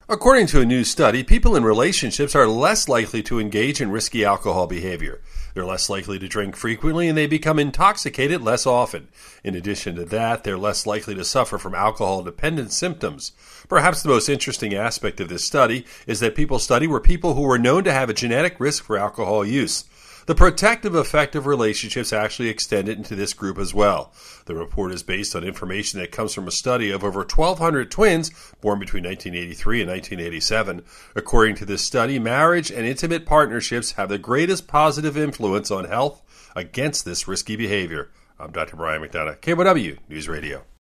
According to a new study, people in relationships are less likely to engage in risky alcohol behavior. They're less likely to drink frequently and they become intoxicated less often. In addition to that, they're less likely to suffer from alcohol dependent symptoms. Perhaps the most interesting aspect of this study is that people studied were people who were known to have a genetic risk for alcohol use. The protective effect of relationships actually extended into this group as well. The report is based on information that comes from a study of over 1,200 twins born between 1983 and 1987. According to this study, marriage and intimate partnerships have the greatest positive influence on health against this risky behavior. I'm Dr. Brian McDonough, KYW News Radio.